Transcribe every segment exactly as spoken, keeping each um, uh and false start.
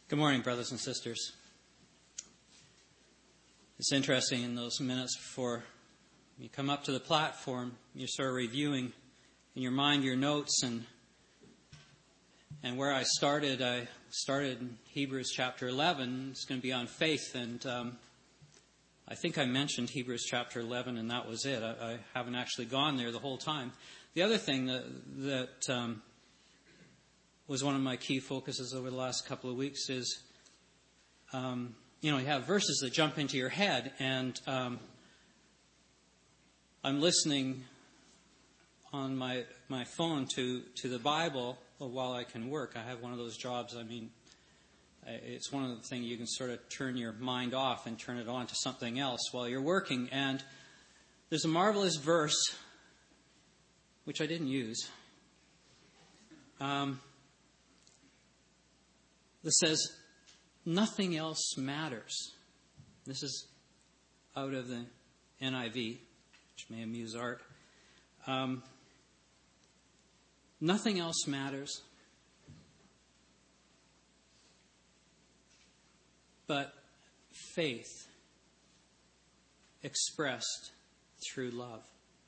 Good morning, brothers and sisters. It's interesting, in those minutes before you come up to the platform, you start reviewing in your mind your notes, and and where I started, I started in Hebrews chapter eleven. It's going to be on faith, and um, I think I mentioned Hebrews chapter eleven, and that was it. I, I haven't actually gone there the whole time. The other thing that, that um, was one of my key focuses over the last couple of weeks is, um, you know, you have verses that jump into your head, and um, I'm listening on my my phone to, to the Bible while I can work. I have one of those jobs. I mean, it's one of the things you can sort of turn your mind off and turn it on to something else while you're working. And there's a marvelous verse, which I didn't use, um, that says, nothing else matters. This is out of the N I V, which may amuse Art. Um, nothing else matters but faith expressed through love.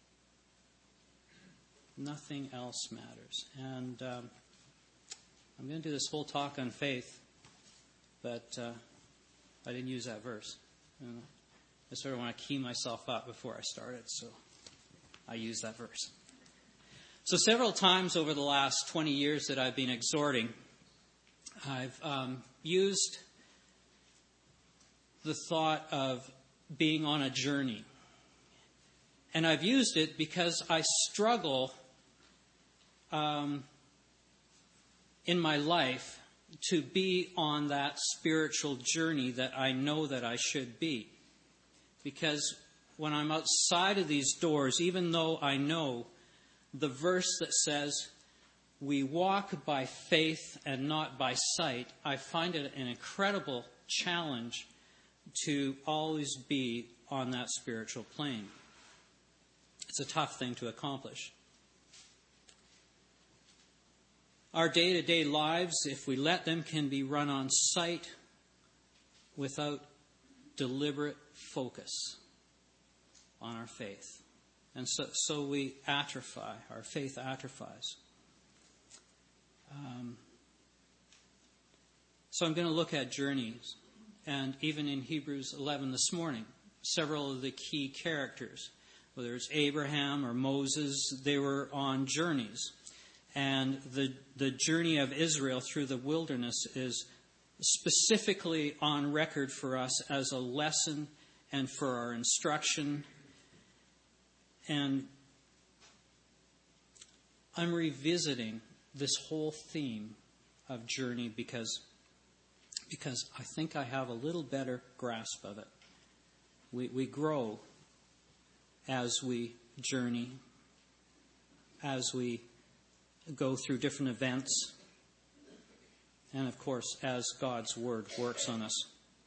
Nothing else matters. And um, I'm going to do this whole talk on faith, but uh, I didn't use that verse. And I sort of want to key myself up before I started, so I used that verse. So several times over the last twenty years that I've been exhorting, I've um, used the thought of being on a journey. And I've used it because I struggle um, in my life to be on that spiritual journey that I know that I should be. Because when I'm outside of these doors, even though I know the verse that says, we walk by faith and not by sight, I find it an incredible challenge to always be on that spiritual plane. It's a tough thing to accomplish. Our day-to-day lives, if we let them, can be run on sight without deliberate focus on our faith. And so, so we atrophy, our faith atrophies. Um, so I'm going to look at journeys. And even in Hebrews eleven this morning, several of the key characters, whether it's Abraham or Moses, they were on journeys. And the the journey of Israel through the wilderness is specifically on record for us as a lesson and for our instruction. And I'm revisiting this whole theme of journey because, because I think I have a little better grasp of it. We, we grow as we journey, as we go through different events, and of course, as God's Word works on us.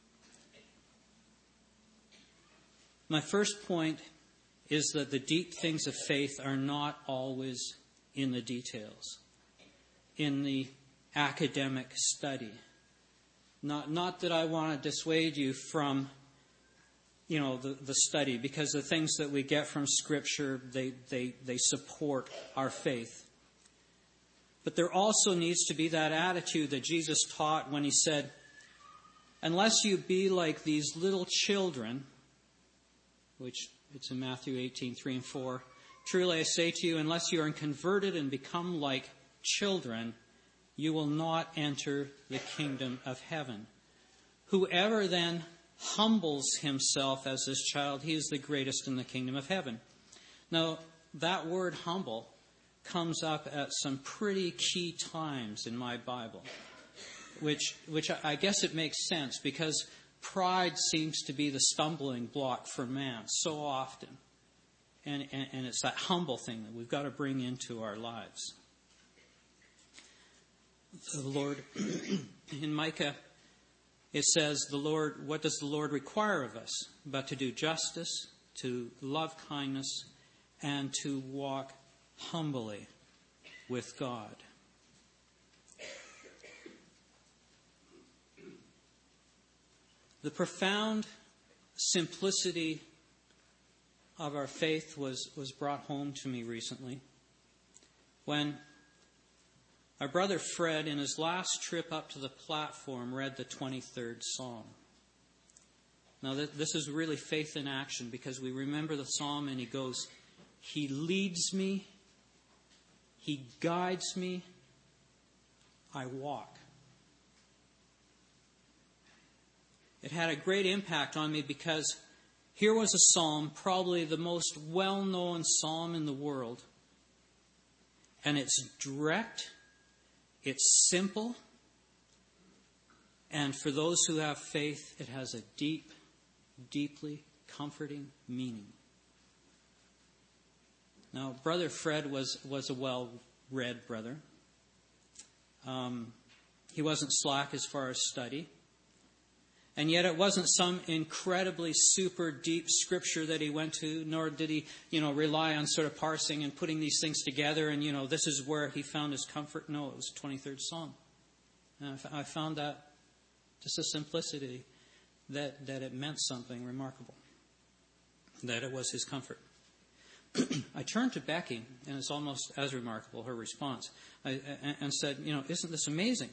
My first point is that the deep things of faith are not always in the details, in the academic study. Not, not that I want to dissuade you from, you know, the, the study, because the things that we get from Scripture, they, they, they support our faith. But there also needs to be that attitude that Jesus taught when he said, unless you be like these little children, which it's in Matthew eighteen, three and four, truly I say to you, unless you are converted and become like children, you will not enter the kingdom of heaven. Whoever then humbles himself as this child, he is the greatest in the kingdom of heaven. Now, that word humble comes up at some pretty key times in my Bible, which which I guess it makes sense, because pride seems to be the stumbling block for man so often. And, and, and it's that humble thing that we've got to bring into our lives. The Lord, in Micah, it says, "The Lord, what does the Lord require of us? But to do justice, to love kindness, and to walk humbly with God." The profound simplicity of our faith was, was brought home to me recently when our brother Fred, in his last trip up to the platform, read the twenty-third Psalm. Now, this is really faith in action, because we remember the Psalm and he goes, He leads me, He guides me, I walk. It had a great impact on me because here was a psalm, probably the most well-known psalm in the world. And it's direct, it's simple, and for those who have faith, it has a deep, deeply comforting meaning. Now, Brother Fred was, was a well-read brother. Um, he wasn't slack as far as study. And yet it wasn't some incredibly super deep scripture that he went to, nor did he, you know, rely on sort of parsing and putting these things together and, you know, this is where he found his comfort. No, it was the twenty-third Psalm. And I found that just a simplicity that, that it meant something remarkable, that it was his comfort. I turned to Becky, and it's almost as remarkable, her response, I, and said, you know, isn't this amazing?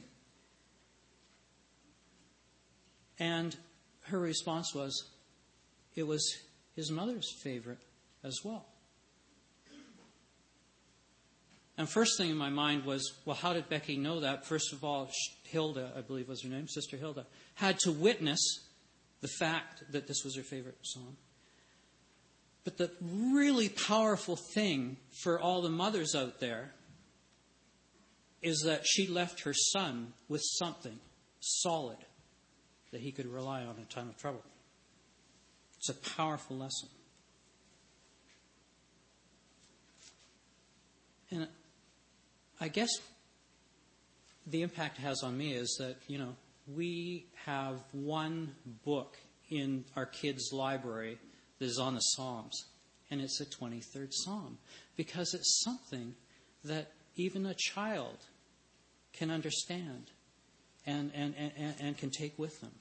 And her response was, it was his mother's favorite as well. And first thing in my mind was, well, how did Becky know that? First of all, Hilda, I believe was her name, Sister Hilda, had to witness the fact that this was her favorite song. But the really powerful thing for all the mothers out there is that she left her son with something solid that he could rely on in time of trouble. It's a powerful lesson. And I guess the impact it has on me is that, you know, we have one book in our kids' library that is on the Psalms, and it's the twenty-third Psalm, because it's something that even a child can understand and, and, and, and can take with them.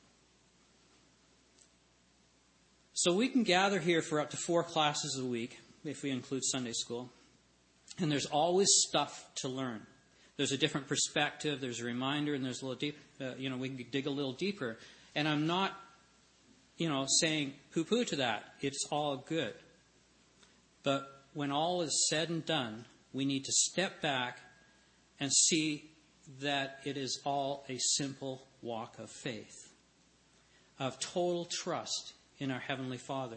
So we can gather here for up to four classes a week, if we include Sunday school, and there's always stuff to learn. There's a different perspective, there's a reminder, and there's a little deep, uh, you know, we can dig a little deeper. And I'm not, you know, saying poo-poo to that. It's all good. But when all is said and done, we need to step back and see that it is all a simple walk of faith, of total trust in our Heavenly Father.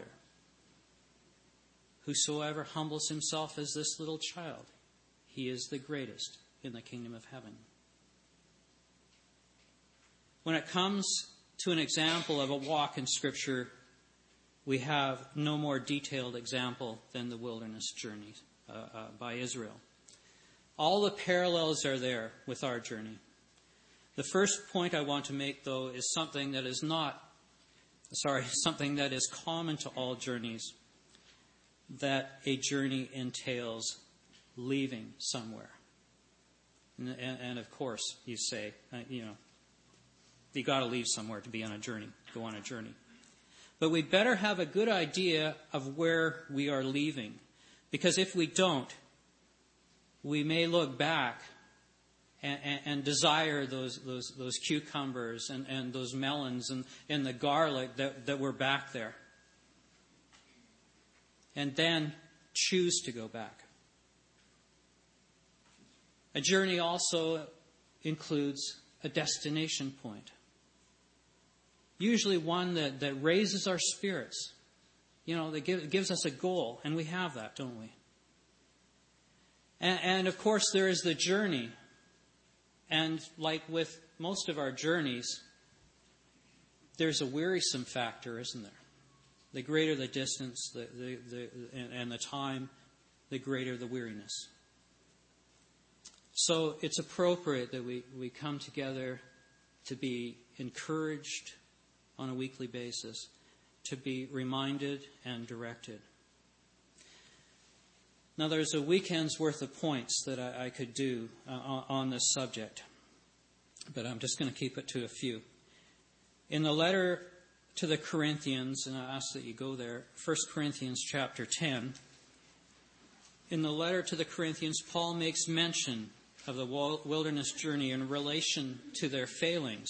Whosoever humbles himself as this little child, he is the greatest in the kingdom of heaven. When it comes to an example of a walk in Scripture, we have no more detailed example than the wilderness journey uh, uh, by Israel. All the parallels are there with our journey. The first point I want to make, though, is something that is not, sorry, something that is common to all journeys, that a journey entails leaving somewhere. And, and, and of course, you say, uh, you know, you got to leave somewhere to be on a journey, go on a journey. But we better have a good idea of where we are leaving. Because if we don't, we may look back and, and, and desire those, those, those cucumbers and, and those melons and, and the garlic that, that were back there. And then choose to go back. A journey also includes a destination point. Usually one that, that raises our spirits. You know, that give, gives us a goal. And we have that, don't we? And, and of course, there is the journey. And like with most of our journeys, there's a wearisome factor, isn't there? The greater the distance the, the, the, and the time, the greater the weariness. So it's appropriate that we, we come together to be encouraged on a weekly basis, to be reminded and directed. Now, there's a weekend's worth of points that I, I could do uh, on this subject, but I'm just going to keep it to a few. In the letter to the Corinthians, and I ask that you go there, First Corinthians chapter ten. In the letter to the Corinthians, Paul makes mention of the wilderness journey in relation to their failings.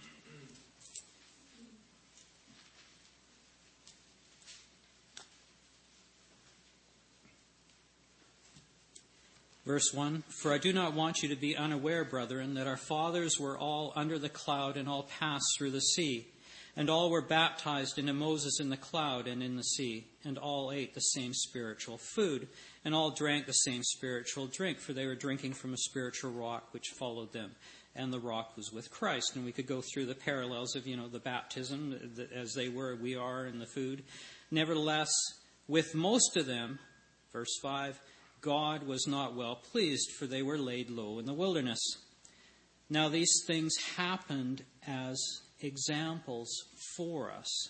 Verse one, "For I do not want you to be unaware, brethren, that our fathers were all under the cloud and all passed through the sea, and all were baptized into Moses in the cloud and in the sea, and all ate the same spiritual food, and all drank the same spiritual drink, for they were drinking from a spiritual rock which followed them, and the rock was with Christ." And we could go through the parallels of, you know, the baptism, as they were, we are, in the food. "Nevertheless, with most of them," verse five, "God was not well pleased, for they were laid low in the wilderness. Now these things happened as examples for us,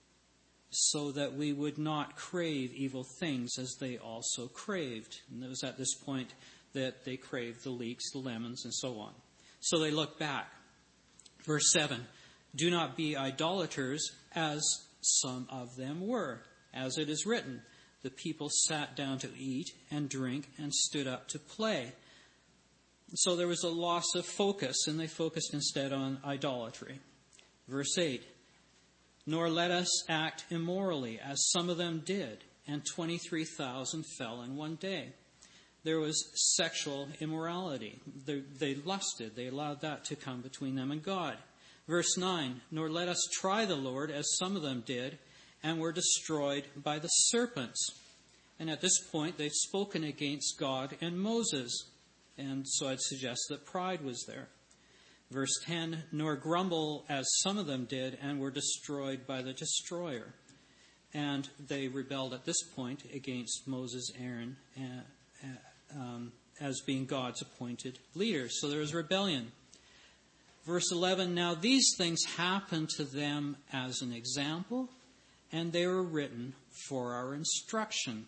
so that we would not crave evil things as they also craved." And it was at this point that they craved the leeks, the lemons, and so on. So they look back. Verse seven, "Do not be idolaters, as some of them were. As it is written, the people sat down to eat and drink and stood up to play." So there was a loss of focus, and they focused instead on idolatry. Verse eight, "Nor let us act immorally, as some of them did, and twenty-three thousand fell in one day." There was sexual immorality. They, they lusted. They allowed that to come between them and God. Verse nine, "Nor let us try the Lord, as some of them did, and were destroyed by the serpents." And at this point, they've spoken against God and Moses. And so I'd suggest that pride was there. Verse ten, "Nor grumble as some of them did, and were destroyed by the destroyer." And they rebelled at this point against Moses, Aaron, uh, uh, um, as being God's appointed leaders. So there was rebellion. Verse eleven, "Now these things happened to them as an example, and they were written for our instruction,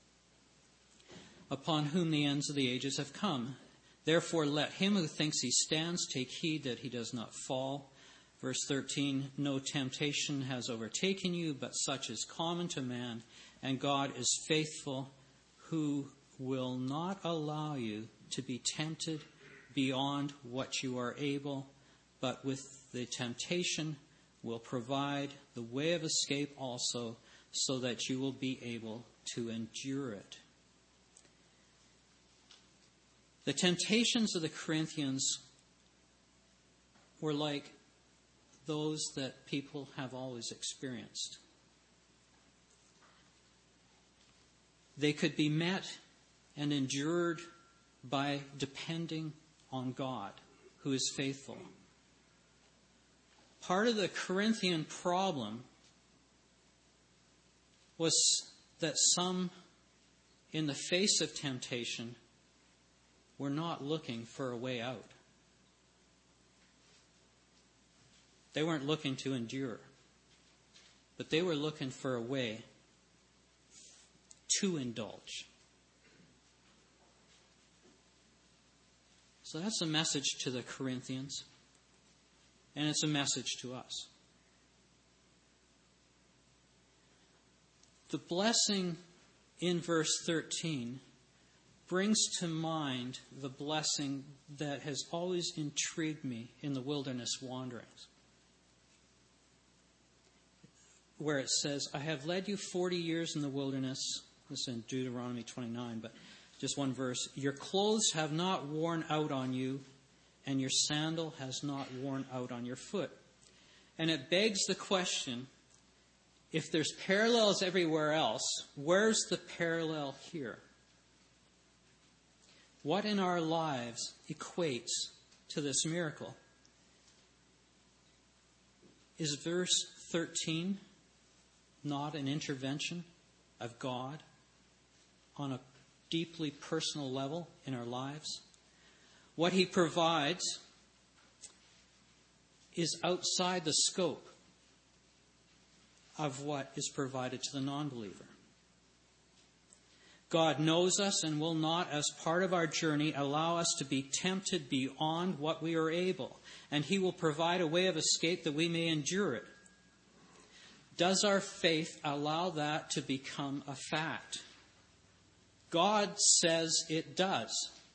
upon whom the ends of the ages have come. Therefore let him who thinks he stands take heed that he does not fall." Verse thirteen, "No temptation has overtaken you, but such is common to man, and God is faithful, who will not allow you to be tempted beyond what you are able, but with the temptation will provide the way of escape also, so that you will be able to endure it." The temptations of the Corinthians were like those that people have always experienced. They could be met and endured by depending on God, who is faithful. Part of the Corinthian problem was that some, in the face of temptation, were not looking for a way out. They weren't looking to endure, but they were looking for a way to indulge. So that's a message to the Corinthians, and it's a message to us. The blessing in verse thirteen brings to mind the blessing that has always intrigued me in the wilderness wanderings, where it says, "I have led you forty years in the wilderness." This is in Deuteronomy twenty-nine, but just one verse. "Your clothes have not worn out on you, and your sandal has not worn out on your foot." And it begs the question, if there's parallels everywhere else, where's the parallel here? What in our lives equates to this miracle? Is verse thirteen not an intervention of God on a deeply personal level in our lives? What He provides is outside the scope of what is provided to the non-believer. God knows us and will not, as part of our journey, allow us to be tempted beyond what we are able. And He will provide a way of escape that we may endure it. Does our faith allow that to become a fact? God says it does.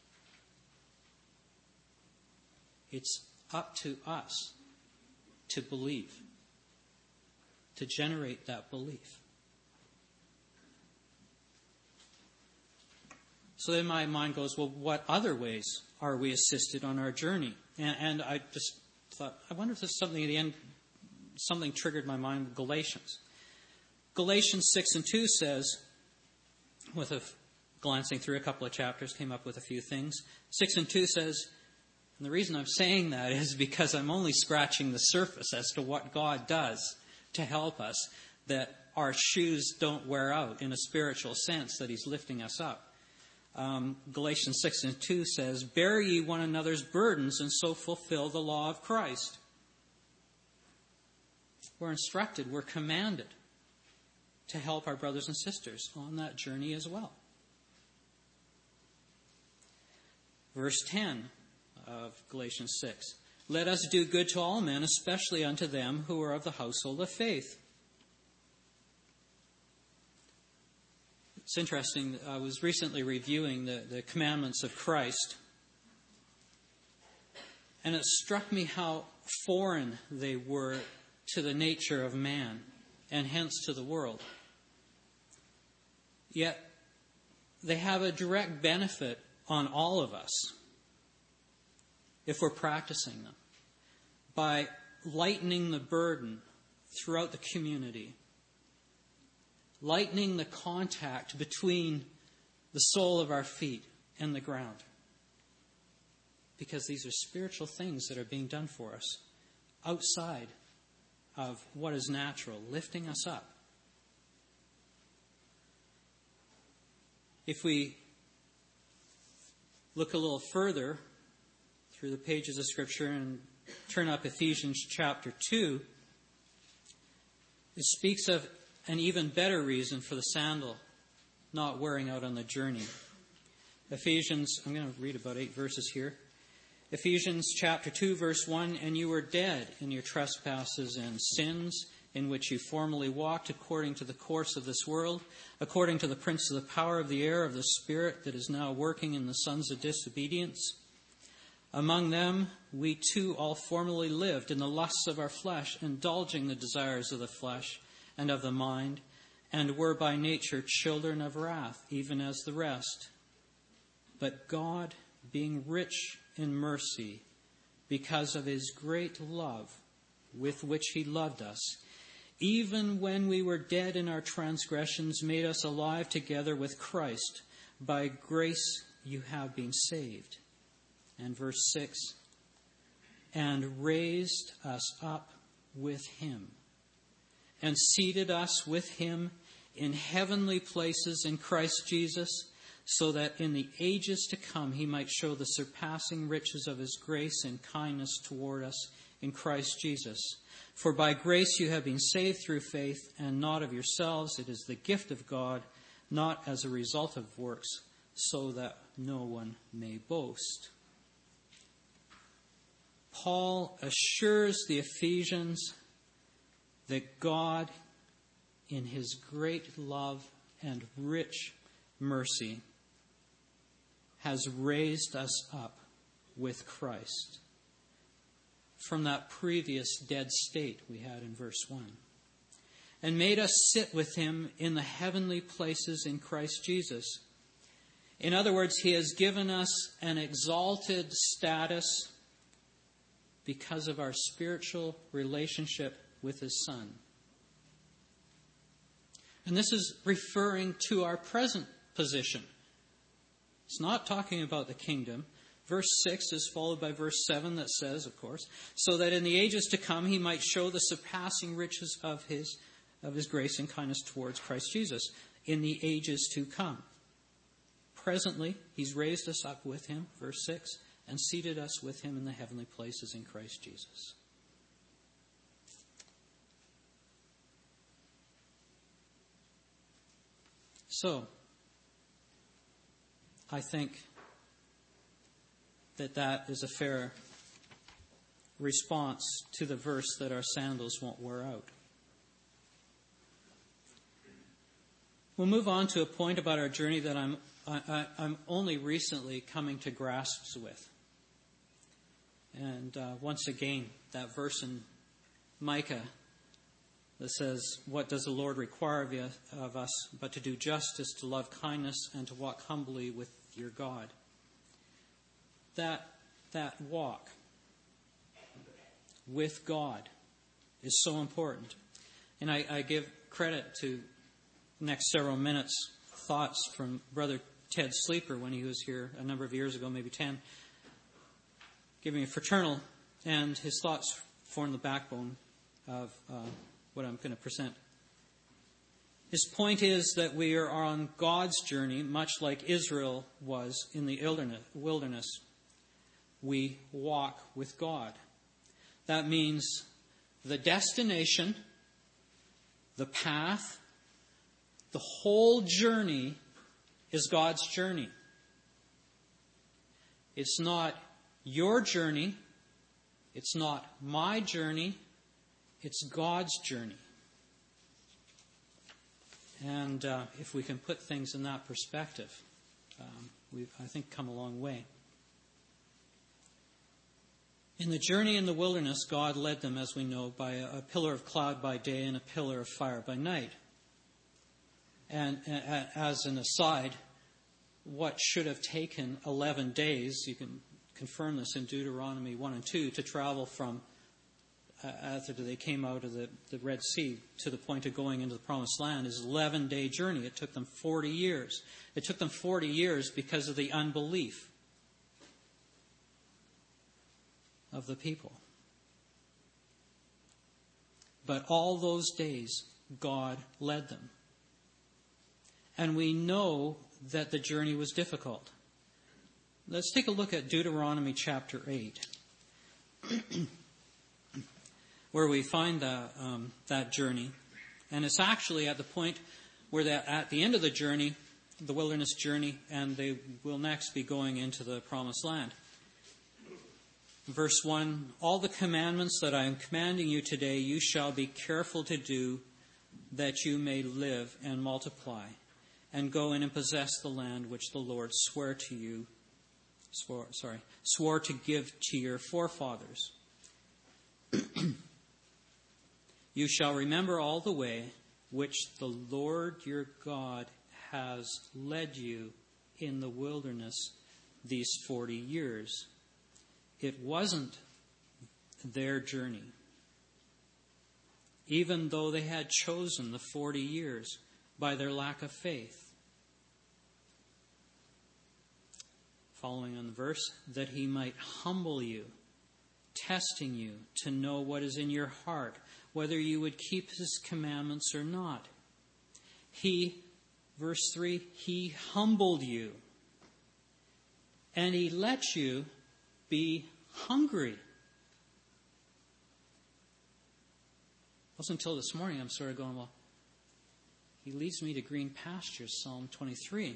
It's up to us to believe, to generate that belief. So then my mind goes, well, what other ways are we assisted on our journey? And, and I just thought, I wonder if there's something at the end, something triggered my mind with Galatians. Galatians six and two says, with a glancing through a couple of chapters, came up with a few things. six and two says, and the reason I'm saying that is because I'm only scratching the surface as to what God does to help us, that our shoes don't wear out in a spiritual sense, that He's lifting us up. Um, Galatians six and two says, bear ye one another's burdens and so fulfill the law of Christ. We're instructed, we're commanded to help our brothers and sisters on that journey as well. Verse ten of Galatians six. Let us do good to all men, especially unto them who are of the household of faith. It's interesting, I was recently reviewing the, the commandments of Christ, and it struck me how foreign they were to the nature of man, and hence to the world. Yet, they have a direct benefit on all of us if we're practicing them, by lightening the burden throughout the community, lightening the contact between the sole of our feet and the ground. Because these are spiritual things that are being done for us outside of what is natural, lifting us up. If we look a little further through the pages of Scripture and turn up Ephesians chapter two, it speaks of an even better reason for the sandal not wearing out on the journey. Ephesians, I'm going to read about eight verses here. Ephesians chapter two, verse one, and you were dead in your trespasses and sins, in which you formerly walked according to the course of this world, according to the prince of the power of the air, of the spirit that is now working in the sons of disobedience. Among them we too all formerly lived in the lusts of our flesh, indulging the desires of the flesh and of the mind, and were by nature children of wrath, even as the rest. But God, being rich in mercy, because of His great love with which He loved us, even when we were dead in our transgressions, made us alive together with Christ. By grace you have been saved. And verse six, and raised us up with Him, and seated us with Him in heavenly places in Christ Jesus, so that in the ages to come He might show the surpassing riches of His grace and kindness toward us in Christ Jesus. For by grace you have been saved through faith, and not of yourselves. It is the gift of God, not as a result of works, so that no one may boast. Paul assures the Ephesians that God, in His great love and rich mercy, has raised us up with Christ from that previous dead state we had in verse one, and made us sit with Him in the heavenly places in Christ Jesus. In other words, He has given us an exalted status because of our spiritual relationship with His Son. And this is referring to our present position. It's not talking about the kingdom. Verse six is followed by verse seven that says, of course, so that in the ages to come He might show the surpassing riches of His, of His grace and kindness towards Christ Jesus. In the ages to come. Presently, He's raised us up with Him, verse six, and seated us with Him in the heavenly places in Christ Jesus. So, I think that that is a fair response to the verse that our sandals won't wear out. We'll move on to a point about our journey that I'm, I, I, I'm only recently coming to grasps with. And uh, once again, that verse in Micah that says, "What does the Lord require of, you, of us but to do justice, to love kindness, and to walk humbly with your God?" That, that walk with God is so important. And I, I give credit to next several minutes thoughts from Brother Ted Sleeper when he was here a number of years ago, maybe ten, giving a fraternal, and his thoughts form the backbone of uh, what I'm going to present. His point is that we are on God's journey, much like Israel was in the wilderness. We walk with God. That means the destination, the path, the whole journey is God's journey. It's not your journey. It's not my journey. It's God's journey. And uh, if we can put things in that perspective, um, we've, I think, come a long way. In the journey in the wilderness, God led them, as we know, by a, a pillar of cloud by day and a pillar of fire by night. And uh, as an aside, what should have taken eleven days, you can confirm this in Deuteronomy one and two, to travel from uh, after they came out of the, the Red Sea to the point of going into the Promised Land, is an eleven-day journey. It took them forty years. It took them forty years because of the unbelief of the people. But all those days, God led them. And we know that the journey was difficult. Let's take a look at Deuteronomy chapter eight, where we find the, um, that journey. And it's actually at the point where they're at the end of the journey, the wilderness journey, and they will next be going into the Promised Land. Verse one, "All the commandments that I am commanding you today, you shall be careful to do, that you may live and multiply, and go in and possess the land which the Lord swore to you, swore, sorry, swore to give to your forefathers. You shall remember all the way which the Lord your God has led you in the wilderness these forty years. It wasn't their journey. Even though they had chosen the forty years by their lack of faith. Following on the verse, that he might humble you, testing you to know what is in your heart, whether you would keep his commandments or not. He, verse three, he humbled you, and he let you be hungry. It wasn't until this morning I'm sort of going, well, he leads me to green pastures, Psalm twenty-three.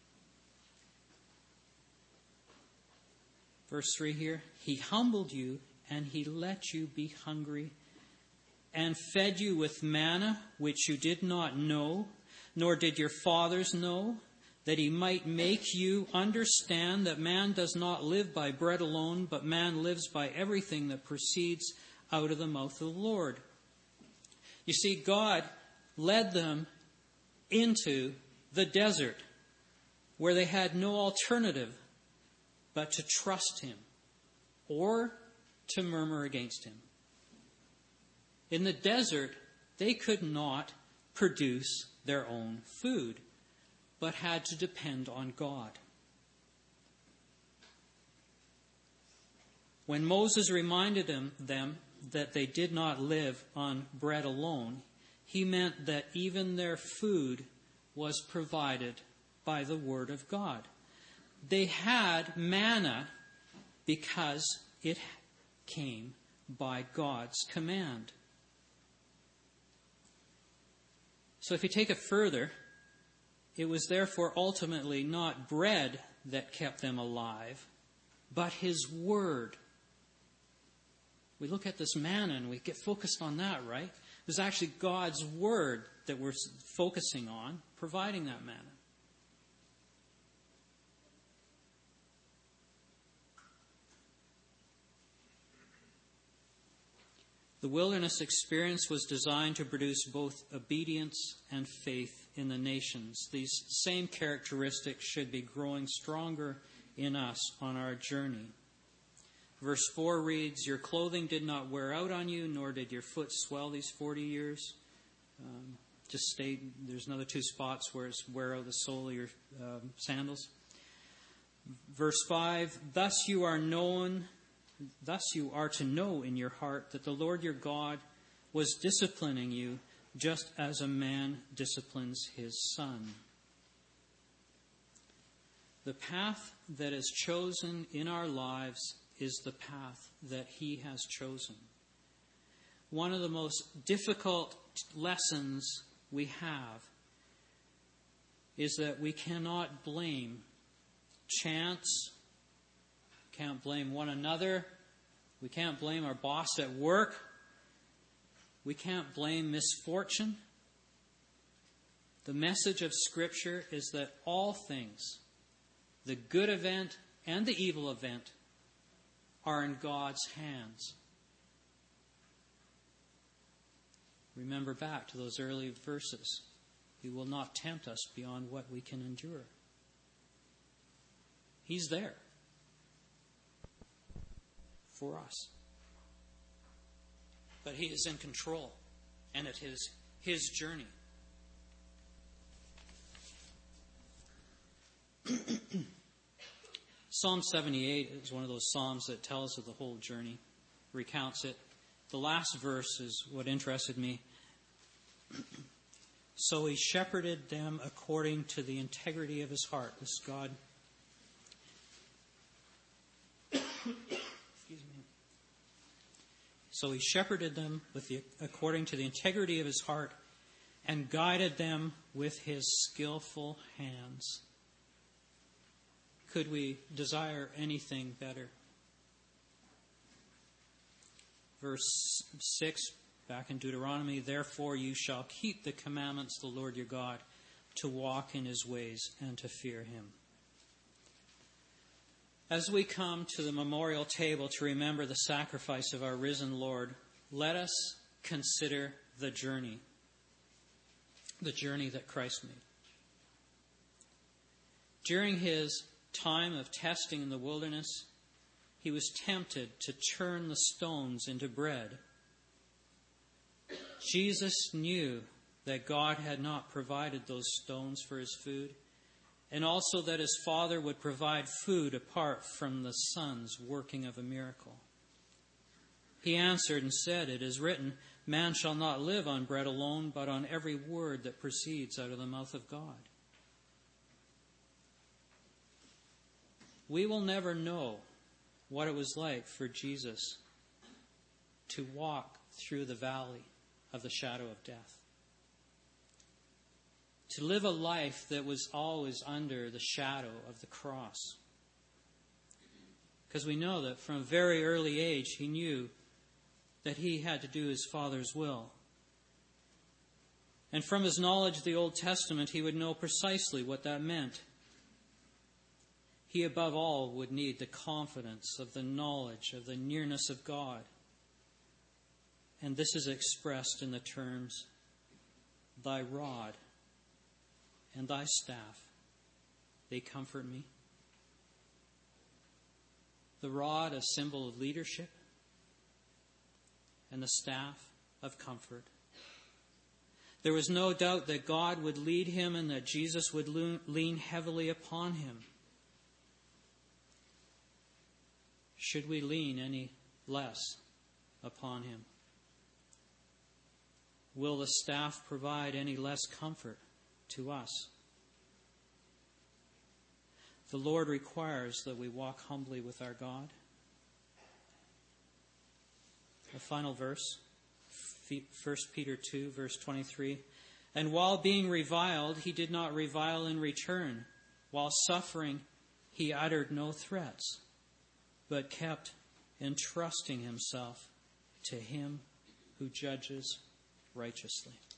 Verse three here, he humbled you and he let you be hungry and fed you with manna which you did not know, nor did your fathers know, that he might make you understand that man does not live by bread alone, but man lives by everything that proceeds out of the mouth of the Lord. You see, God led them into the desert where they had no alternative but to trust him or to murmur against him. In the desert, they could not produce their own food, but had to depend on God. When Moses reminded them, them that they did not live on bread alone, he meant that even their food was provided by the Word of God. They had manna because it came by God's command. So if you take it further, it was therefore ultimately not bread that kept them alive, but his word. We look at this manna and we get focused on that, right? It was actually God's word that we're focusing on providing that manna. The wilderness experience was designed to produce both obedience and faith in the nations. These same characteristics should be growing stronger in us on our journey. Verse four reads, "Your clothing did not wear out on you, nor did your foot swell these forty years." Um, just state, there's another two spots where it's wear out the sole of your um, sandals. Verse five, "Thus you are known, thus you are to know in your heart that the Lord your God was disciplining you, just as a man disciplines his son." The path that is chosen in our lives is the path that He has chosen. One of the most difficult lessons we have is that we cannot blame chance, can't blame one another, we can't blame our boss at work, we can't blame misfortune. The message of Scripture is that all things, the good event and the evil event, are in God's hands. Remember back to those early verses. He will not tempt us beyond what we can endure. He's there for us. But He is in control, and it is His journey. Psalm seventy-eight is one of those psalms that tells of the whole journey, recounts it. The last verse is what interested me. "So He shepherded them according to the integrity of His heart." This is God. Excuse me. "So He shepherded them with the, according to the integrity of His heart, and guided them with His skillful hands." Could we desire anything better? Verse six, back in Deuteronomy, "Therefore you shall keep the commandments of the Lord your God, to walk in His ways and to fear Him." As we come to the memorial table to remember the sacrifice of our risen Lord, let us consider the journey, the journey that Christ made. During His time of testing in the wilderness, He was tempted to turn the stones into bread. Jesus knew that God had not provided those stones for His food, and also that His Father would provide food apart from the Son's working of a miracle. He answered and said, "It is written, man shall not live on bread alone, but on every word that proceeds out of the mouth of God." We will never know what it was like for Jesus to walk through the valley of the shadow of death. To live a life that was always under the shadow of the cross. Because we know that from a very early age He knew that He had to do His Father's will. And from His knowledge of the Old Testament, He would know precisely what that meant. He, above all, would need the confidence of the knowledge of the nearness of God. And this is expressed in the terms, "Thy rod and Thy staff, they comfort me." The rod, a symbol of leadership, and the staff of comfort. There was no doubt that God would lead him and that Jesus would lean heavily upon him. Should we lean any less upon Him? Will the staff provide any less comfort to us? The Lord requires that we walk humbly with our God. The final verse, First Peter two, verse twenty-three. "And while being reviled, He did not revile in return. While suffering, He uttered no threats, but kept entrusting Himself to Him who judges righteously."